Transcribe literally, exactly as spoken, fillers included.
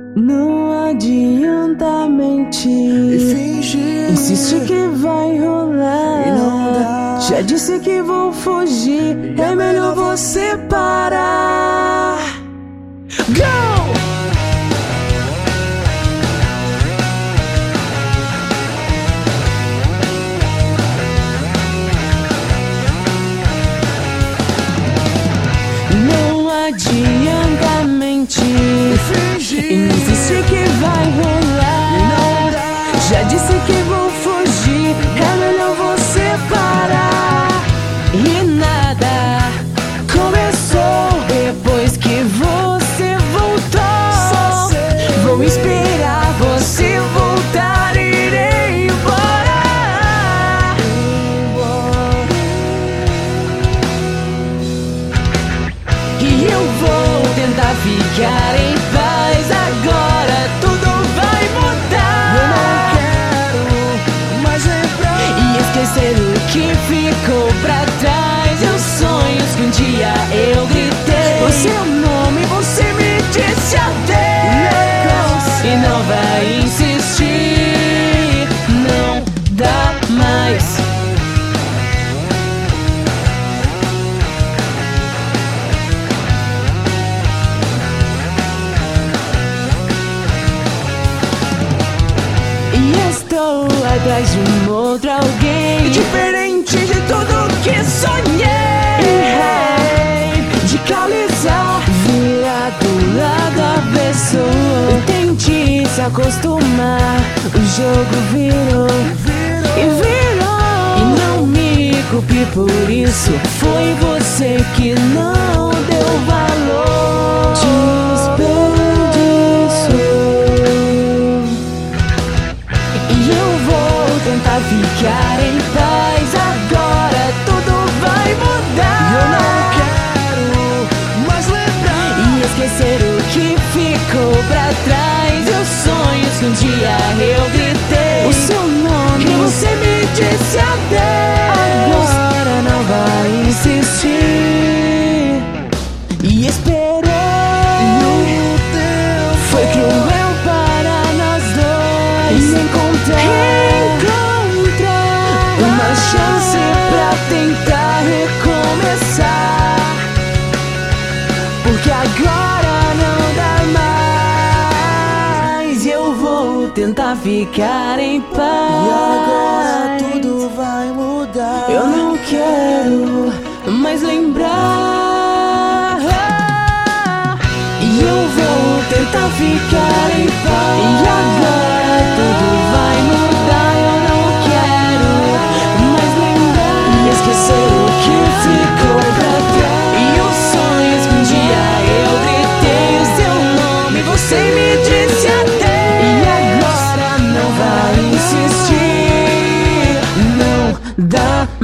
Não adianta mentir e fingir, insiste que vai rolar e não dá. Já disse que vou fugir, é melhor você parar. Go! Não adianta mentir e fingir, insiste que vai rolar e não dá. Já disse que vou fugir, é melhor você parar. E nada começou depois que você voltou. Vou esperar você voltar, irei embora. E eu vou tentar ficar em paz. Agora tudo vai mudar. Eu não quero mais lembrar E esquecer o que ficou pra trás. Os sonhos que um dia eu gritei o seu nome, você me disse adeus. E não vai insistir, não dá mais. E estou atrás de um outro alguém diferente de tudo que sonhei. Errei de calizar, virar do lado avesso. Tente se acostumar, o jogo virou e virou. E não me culpe por isso, foi você que não deu valor. Desperdício. E eu vou tentar ficar em paz. Agora tudo vai mudar. Eu não quero mais lembrar E esquecer o que ficou pra trás. Os sonhos que um dia eu gritei o seu nome, e você me disse adeus. Agora não vai insistir. E esperei, foi cruel para nós dois encontrar, encontrar uma chance pra tentar recomeçar. Porque agora não dá mais. E eu vou tentar ficar em paz. e agora tudo vai mudar. Eu não quero mais lembrar. E eu vou tentar ficar em paz. E agora tudo vai mudar. Eu não quero mais lembrar e esquecer o que ficou pra trás. E os sonhos que um dia eu gritei o seu nome, você me disse adeus. E agora não vai insistir, não dá